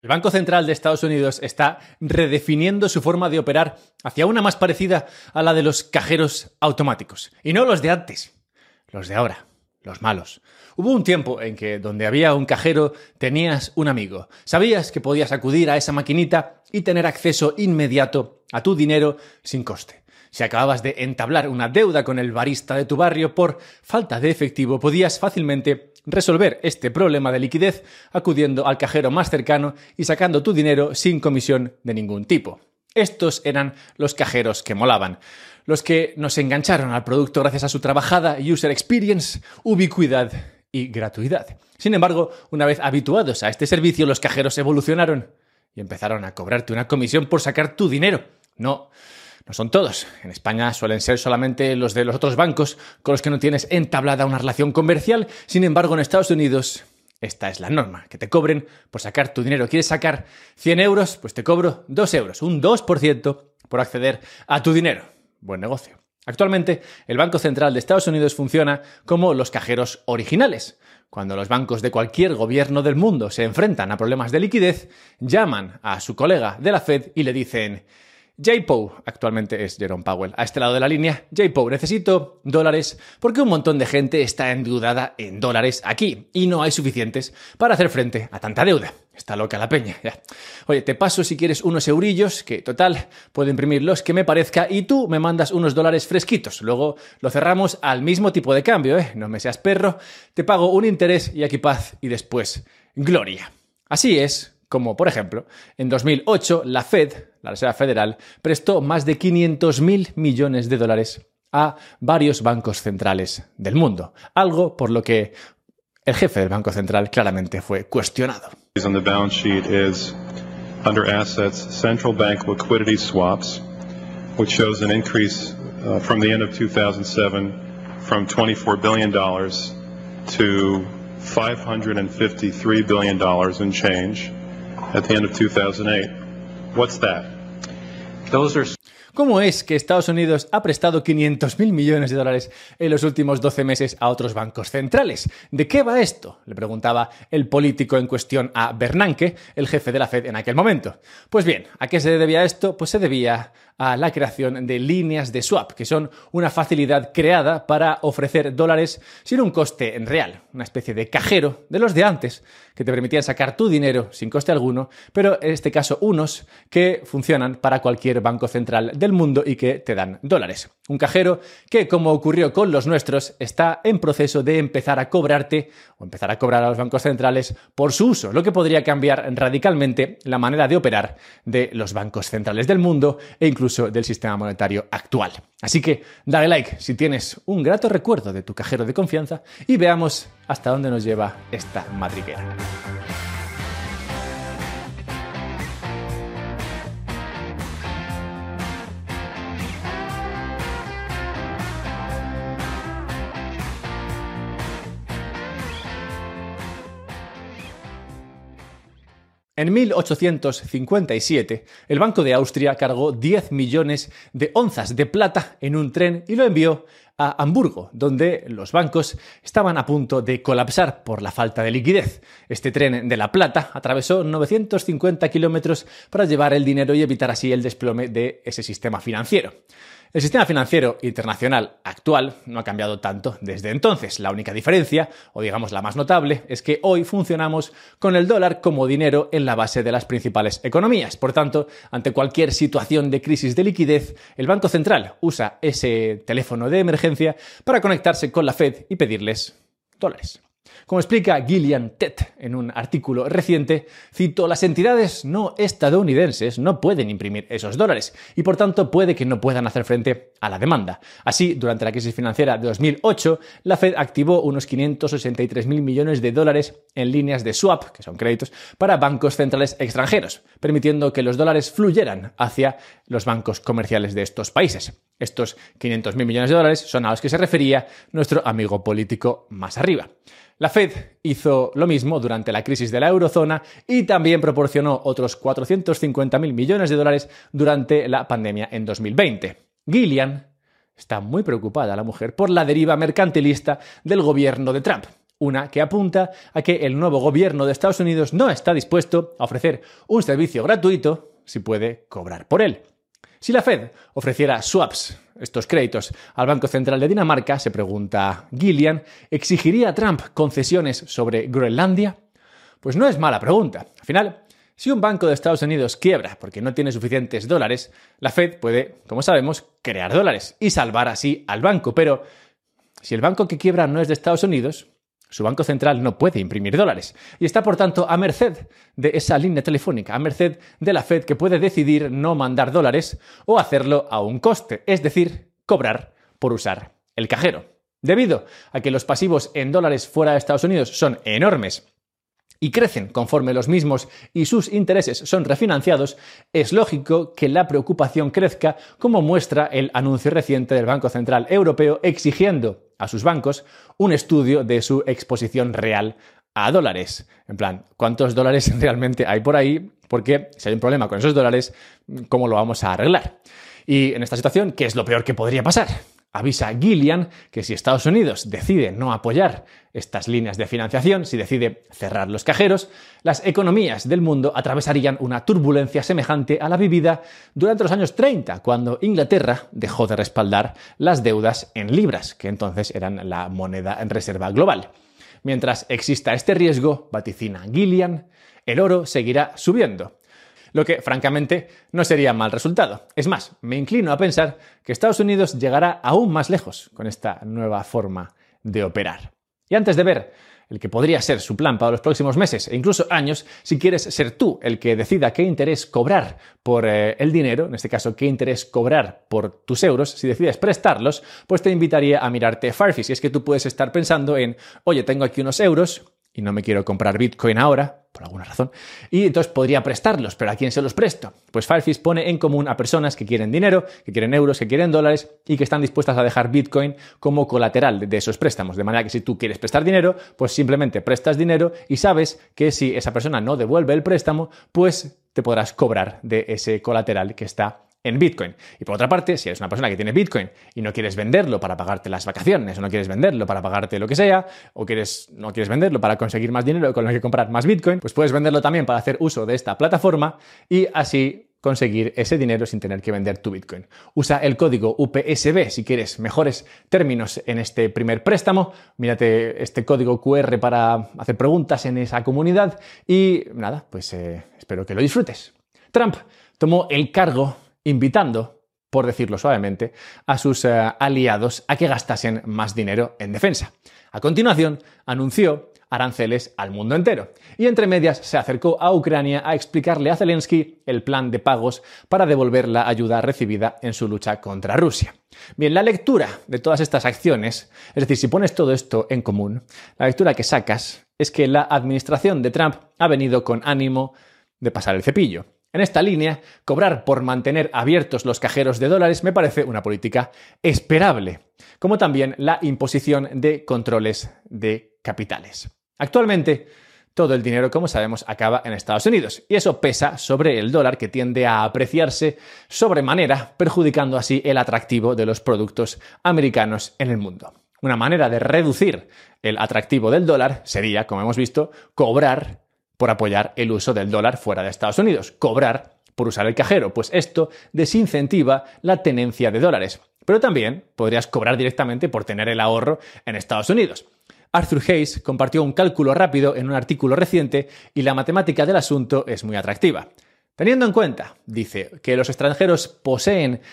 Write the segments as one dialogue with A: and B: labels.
A: El Banco Central de Estados Unidos está redefiniendo su forma de operar hacia una más parecida a la de los cajeros automáticos. Y no los de antes, los de ahora, los malos. Hubo un tiempo en que donde había un cajero tenías un amigo. Sabías que podías acudir a esa maquinita y tener acceso inmediato a tu dinero sin coste. Si acababas de entablar una deuda con el barista de tu barrio por falta de efectivo, podías fácilmente resolver este problema de liquidez acudiendo al cajero más cercano y sacando tu dinero sin comisión de ningún tipo. Estos eran los cajeros que molaban, los que nos engancharon al producto gracias a su trabajada user experience, ubicuidad y gratuidad. Sin embargo, una vez habituados a este servicio, los cajeros evolucionaron y empezaron a cobrarte una comisión por sacar tu dinero. No son todos. En España suelen ser solamente los de los otros bancos con los que no tienes entablada una relación comercial. Sin embargo, en Estados Unidos esta es la norma, que te cobren por sacar tu dinero. ¿Quieres sacar 100 euros? Pues te cobro 2 euros, un 2% por acceder a tu dinero. Buen negocio. Actualmente, el Banco Central de Estados Unidos funciona como los cajeros originales. Cuando los bancos de cualquier gobierno del mundo se enfrentan a problemas de liquidez, llaman a su colega de la Fed y le dicen: J-Pow, actualmente es Jerome Powell, a este lado de la línea, J-Pow, necesito dólares porque un montón de gente está endeudada en dólares aquí y no hay suficientes para hacer frente a tanta deuda. Está loca la peña, ya. Oye, te paso si quieres unos eurillos, que total, puedo imprimir los que me parezca y tú me mandas unos dólares fresquitos. Luego lo cerramos al mismo tipo de cambio, ¿eh? No me seas perro, te pago un interés y aquí paz y después gloria. Así es como, por ejemplo, en 2008 la Fed, la Reserva Federal, prestó más de 500.000 millones de dólares a varios bancos centrales del mundo, algo por lo que el jefe del Banco Central claramente fue cuestionado.
B: On the balance sheet is under assets central bank liquidity swaps, which shows an increase from the end of 2007 from $24 billion to $553 billion and change at the end of 2008. What's that?
A: ¿Cómo es que Estados Unidos ha prestado 500.000 millones de dólares en los últimos 12 meses a otros bancos centrales? ¿De qué va esto?, le preguntaba el político en cuestión a Bernanke, el jefe de la Fed en aquel momento. Pues bien, ¿a qué se debía esto? Pues se debía a la creación de líneas de swap, que son una facilidad creada para ofrecer dólares sin un coste real, una especie de cajero de los de antes, que te permitían sacar tu dinero sin coste alguno, pero en este caso unos que funcionan para cualquier banco central del mundo y que te dan dólares. Un cajero que, como ocurrió con los nuestros, está en proceso de empezar a cobrarte o empezar a cobrar a los bancos centrales por su uso, lo que podría cambiar radicalmente la manera de operar de los bancos centrales del mundo e incluso del sistema monetario actual. Así que dale like si tienes un grato recuerdo de tu cajero de confianza y veamos hasta dónde nos lleva esta madriguera. En 1857, el Banco de Austria cargó 10 millones de onzas de plata en un tren y lo envió a Hamburgo, donde los bancos estaban a punto de colapsar por la falta de liquidez. Este tren de la plata atravesó 950 kilómetros para llevar el dinero y evitar así el desplome de ese sistema financiero. El sistema financiero internacional actual no ha cambiado tanto desde entonces. La única diferencia, o digamos la más notable, es que hoy funcionamos con el dólar como dinero en la base de las principales economías. Por tanto, ante cualquier situación de crisis de liquidez, el Banco Central usa ese teléfono de emergencia para conectarse con la Fed y pedirles dólares. Como explica Gillian Tett en un artículo reciente, cito: las entidades no estadounidenses no pueden imprimir esos dólares y por tanto puede que no puedan hacer frente a la demanda. Así, durante la crisis financiera de 2008, la Fed activó unos 563.000 millones de dólares en líneas de swap, que son créditos, para bancos centrales extranjeros, permitiendo que los dólares fluyeran hacia los bancos comerciales de estos países. Estos 500.000 millones de dólares son a los que se refería nuestro amigo político más arriba. La Fed hizo lo mismo durante la crisis de la eurozona y también proporcionó otros 450.000 millones de dólares durante la pandemia en 2020. Gillian está muy preocupada, la mujer, por la deriva mercantilista del gobierno de Trump. Una que apunta a que el nuevo gobierno de Estados Unidos no está dispuesto a ofrecer un servicio gratuito si puede cobrar por él. Si la Fed ofreciera swaps, estos créditos, al Banco Central de Dinamarca, se pregunta Gillian, ¿exigiría Trump concesiones sobre Groenlandia? Pues no es mala pregunta. Al final, si un banco de Estados Unidos quiebra porque no tiene suficientes dólares, la Fed puede, como sabemos, crear dólares y salvar así al banco. Pero si el banco que quiebra no es de Estados Unidos, su banco central no puede imprimir dólares y está, por tanto, a merced de esa línea telefónica, a merced de la Fed, que puede decidir no mandar dólares o hacerlo a un coste, es decir, cobrar por usar el cajero. Debido a que los pasivos en dólares fuera de Estados Unidos son enormes y crecen conforme los mismos y sus intereses son refinanciados, es lógico que la preocupación crezca, como muestra el anuncio reciente del Banco Central Europeo exigiendo a sus bancos un estudio de su exposición real a dólares. En plan, ¿cuántos dólares realmente hay por ahí? Porque si hay un problema con esos dólares, ¿cómo lo vamos a arreglar? Y en esta situación, ¿qué es lo peor que podría pasar? Avisa Gillian que si Estados Unidos decide no apoyar estas líneas de financiación, si decide cerrar los cajeros, las economías del mundo atravesarían una turbulencia semejante a la vivida durante los años 30, cuando Inglaterra dejó de respaldar las deudas en libras, que entonces eran la moneda en reserva global. Mientras exista este riesgo, vaticina Gillian, el oro seguirá subiendo. Lo que, francamente, no sería mal resultado. Es más, me inclino a pensar que Estados Unidos llegará aún más lejos con esta nueva forma de operar. Y antes de ver el que podría ser su plan para los próximos meses e incluso años, si quieres ser tú el que decida qué interés cobrar por el dinero, en este caso qué interés cobrar por tus euros, si decides prestarlos, pues te invitaría a mirarte Farfetch. Y es que tú puedes estar pensando en, oye, tengo aquí unos euros y no me quiero comprar Bitcoin ahora, por alguna razón, y entonces podría prestarlos, pero ¿a quién se los presto? Pues Farfetch pone en común a personas que quieren dinero, que quieren euros, que quieren dólares y que están dispuestas a dejar Bitcoin como colateral de esos préstamos. De manera que si tú quieres prestar dinero, pues simplemente prestas dinero y sabes que si esa persona no devuelve el préstamo, pues te podrás cobrar de ese colateral que está en Bitcoin. Y por otra parte, si eres una persona que tiene Bitcoin y no quieres venderlo para pagarte las vacaciones, o no quieres venderlo para pagarte lo que sea, o no quieres venderlo para conseguir más dinero con lo que comprar más Bitcoin, pues puedes venderlo también para hacer uso de esta plataforma y así conseguir ese dinero sin tener que vender tu Bitcoin. Usa el código UPSB si quieres mejores términos en este primer préstamo. Mírate este código QR para hacer preguntas en esa comunidad y nada, pues espero que lo disfrutes. Trump tomó el cargo invitando, por decirlo suavemente, a sus aliados a que gastasen más dinero en defensa. A continuación, anunció aranceles al mundo entero y entre medias se acercó a Ucrania a explicarle a Zelensky el plan de pagos para devolver la ayuda recibida en su lucha contra Rusia. Bien, la lectura de todas estas acciones, es decir, si pones todo esto en común, la lectura que sacas es que la administración de Trump ha venido con ánimo de pasar el cepillo. En esta línea, cobrar por mantener abiertos los cajeros de dólares me parece una política esperable, como también la imposición de controles de capitales. Actualmente, todo el dinero, como sabemos, acaba en Estados Unidos y eso pesa sobre el dólar, que tiende a apreciarse sobremanera, perjudicando así el atractivo de los productos americanos en el mundo. Una manera de reducir el atractivo del dólar sería, como hemos visto, cobrar por apoyar el uso del dólar fuera de Estados Unidos. Cobrar por usar el cajero, pues esto desincentiva la tenencia de dólares. Pero también podrías cobrar directamente por tener el ahorro en Estados Unidos. Arthur Hayes compartió un cálculo rápido en un artículo reciente y la matemática del asunto es muy atractiva. Teniendo en cuenta, dice, que los extranjeros poseen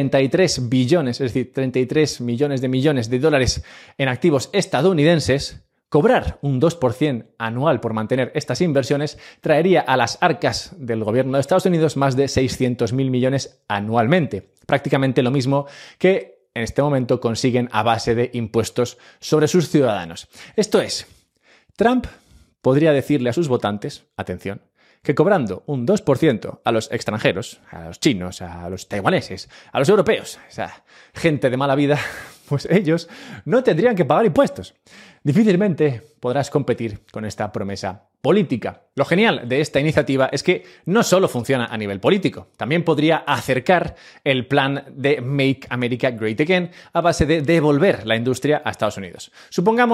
A: 33 billones, es decir, 33 millones de dólares en activos estadounidenses, cobrar un 2% anual por mantener estas inversiones traería a las arcas del gobierno de Estados Unidos más de 600.000 millones anualmente. Prácticamente lo mismo que en este momento consiguen a base de impuestos sobre sus ciudadanos. Esto es, Trump podría decirle a sus votantes, atención, que cobrando un 2% a los extranjeros, a los chinos, a los taiwaneses, a los europeos, esa gente de mala vida, pues ellos no tendrían que pagar impuestos. Difícilmente podrás competir con esta promesa política. Lo genial de esta iniciativa es que no solo funciona a nivel político, también podría acercar el plan de Make America Great Again a base de devolver la industria a Estados Unidos. Supongamos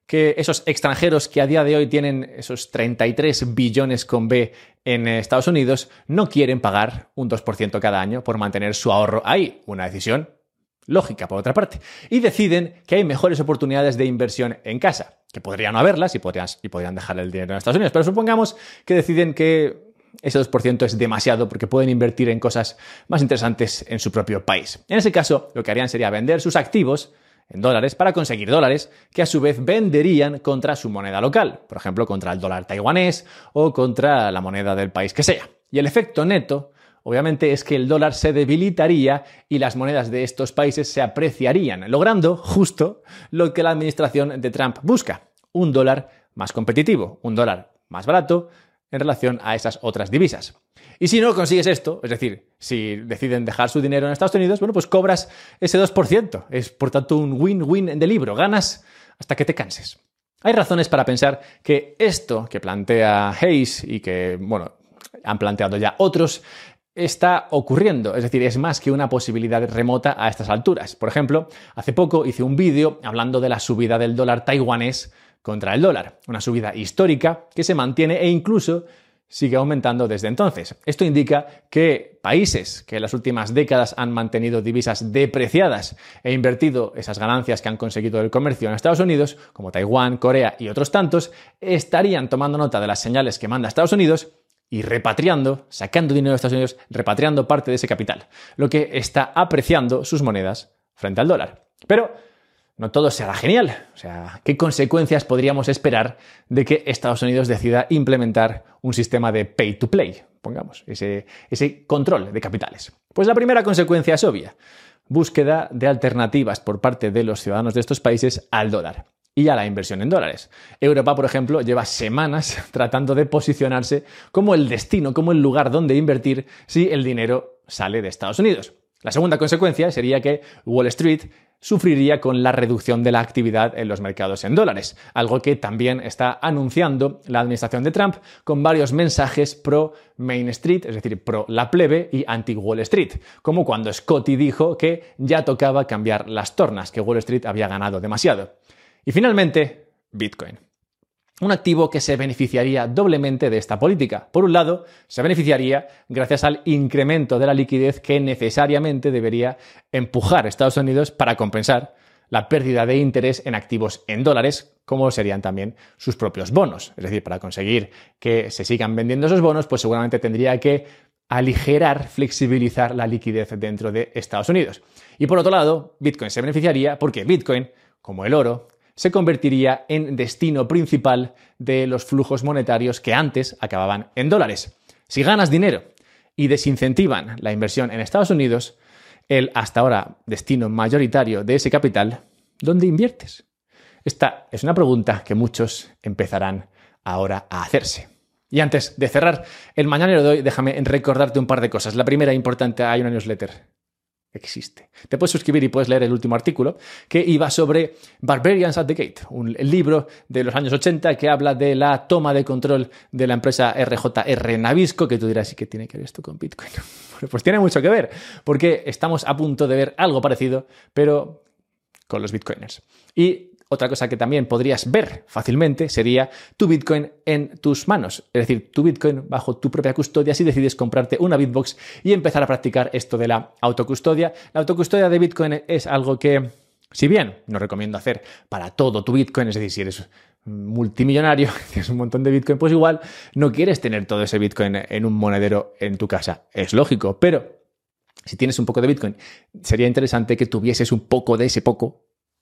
A: que esos extranjeros que a día de hoy tienen esos 33 billones con B en Estados Unidos no quieren pagar un 2% cada año por mantener su ahorro ahí. Una decisión lógica, por otra parte. Y deciden que hay mejores oportunidades de inversión en casa, que podrían no haberlas y podrían dejar el dinero en Estados Unidos. Pero supongamos que deciden que ese 2% es demasiado porque pueden invertir en cosas más interesantes en su propio país. En ese caso, lo que harían sería vender sus activos en dólares para conseguir dólares que a su vez venderían contra su moneda local, por ejemplo, contra el dólar taiwanés o contra la moneda del país que sea. Y el efecto neto, obviamente, es que el dólar se debilitaría y las monedas de estos países se apreciarían, logrando justo lo que la administración de Trump busca: un dólar más competitivo, un dólar más barato en relación a esas otras divisas. Y si no consigues esto, es decir, si deciden dejar su dinero en Estados Unidos, bueno, pues cobras ese 2%. Es, por tanto, un win-win de libro. Ganas hasta que te canses. Hay razones para pensar que esto que plantea Hayes y que, bueno, han planteado ya otros, está ocurriendo. Es decir, es más que una posibilidad remota a estas alturas. Por ejemplo, hace poco hice un vídeo hablando de la subida del dólar taiwanés contra el dólar. Una subida histórica que se mantiene e incluso sigue aumentando desde entonces. Esto indica que países que en las últimas décadas han mantenido divisas depreciadas e invertido esas ganancias que han conseguido del comercio en Estados Unidos, como Taiwán, Corea y otros tantos, estarían tomando nota de las señales que manda Estados Unidos y repatriando, sacando dinero de Estados Unidos, repatriando parte de ese capital, lo que está apreciando sus monedas frente al dólar. Pero no todo será genial. O sea, ¿qué consecuencias podríamos esperar de que Estados Unidos decida implementar un sistema de pay to play? Pongamos, ese control de capitales. Pues la primera consecuencia es obvia: búsqueda de alternativas por parte de los ciudadanos de estos países al dólar y a la inversión en dólares. Europa, por ejemplo, lleva semanas tratando de posicionarse como el destino, como el lugar donde invertir si el dinero sale de Estados Unidos. La segunda consecuencia sería que Wall Street sufriría con la reducción de la actividad en los mercados en dólares, algo que también está anunciando la administración de Trump con varios mensajes pro Main Street, es decir, pro la plebe, y anti Wall Street, como cuando Scotty dijo que ya tocaba cambiar las tornas, que Wall Street había ganado demasiado. Y finalmente, Bitcoin. Un activo que se beneficiaría doblemente de esta política. Por un lado, se beneficiaría gracias al incremento de la liquidez que necesariamente debería empujar Estados Unidos para compensar la pérdida de interés en activos en dólares, como serían también sus propios bonos. Es decir, para conseguir que se sigan vendiendo esos bonos, pues seguramente tendría que aligerar, flexibilizar la liquidez dentro de Estados Unidos. Y por otro lado, Bitcoin se beneficiaría porque Bitcoin, como el oro, se convertiría en destino principal de los flujos monetarios que antes acababan en dólares. Si ganas dinero y desincentivan la inversión en Estados Unidos, el hasta ahora destino mayoritario de ese capital, ¿dónde inviertes? Esta es una pregunta que muchos empezarán ahora a hacerse. Y antes de cerrar el mañanero de hoy, déjame recordarte un par de cosas. La primera importante: hay una newsletter. Existe. Te puedes suscribir y puedes leer el último artículo que iba sobre Barbarians at the Gate, un libro de los años 80 que habla de la toma de control de la empresa RJR Nabisco, que tú dirás, ¿y qué tiene que ver esto con Bitcoin? Pues tiene mucho que ver, porque estamos a punto de ver algo parecido, pero con los bitcoiners. Y otra cosa que también podrías ver fácilmente sería tu Bitcoin en tus manos. Es decir, tu Bitcoin bajo tu propia custodia si decides comprarte una Bitbox y empezar a practicar esto de la autocustodia. La autocustodia de Bitcoin es algo que, si bien no recomiendo hacer para todo tu Bitcoin, es decir, si eres multimillonario, tienes un montón de Bitcoin, pues igual no quieres tener todo ese Bitcoin en un monedero en tu casa. Es lógico, pero si tienes un poco de Bitcoin, sería interesante que tuvieses un poco de ese poco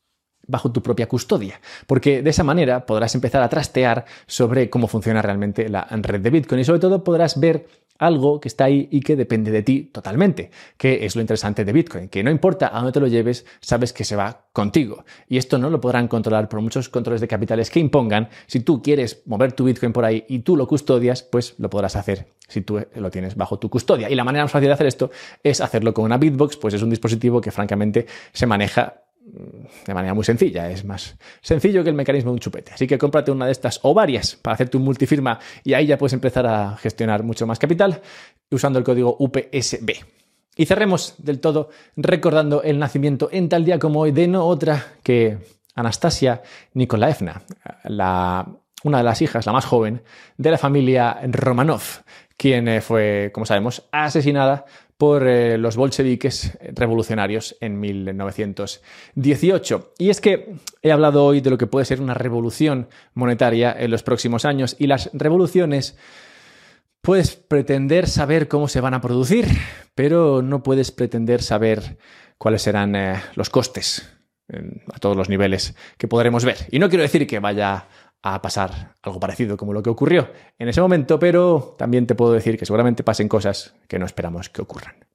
A: bajo tu propia custodia, porque de esa manera podrás empezar a trastear sobre cómo funciona realmente la red de Bitcoin y sobre todo podrás ver algo que está ahí y que depende de ti totalmente, que es lo interesante de Bitcoin, que no importa a dónde te lo lleves, sabes que se va contigo. Y esto no lo podrán controlar por muchos controles de capitales que impongan. Si tú quieres mover tu Bitcoin por ahí y tú lo custodias, pues lo podrás hacer si tú lo tienes bajo tu custodia. Y la manera más fácil de hacer esto es hacerlo con una Bitbox, pues es un dispositivo que francamente se maneja de manera muy sencilla, es más sencillo que el mecanismo de un chupete. Así que cómprate una de estas o varias para hacerte un multifirma y ahí ya puedes empezar a gestionar mucho más capital usando el código UPSB. Y cerremos del todo recordando el nacimiento en tal día como hoy de no otra que Anastasia Nikolaevna, una de las hijas, la más joven, de la familia Romanov, quien fue, como sabemos, asesinada por los bolcheviques revolucionarios en 1918. Y es que he hablado hoy de lo que puede ser una revolución monetaria en los próximos años, y las revoluciones puedes pretender saber cómo se van a producir, pero no puedes pretender saber cuáles serán los costes a todos los niveles que podremos ver. Y no quiero decir que vaya a pasar algo parecido como lo que ocurrió en ese momento, pero también te puedo decir que seguramente pasen cosas que no esperamos que ocurran.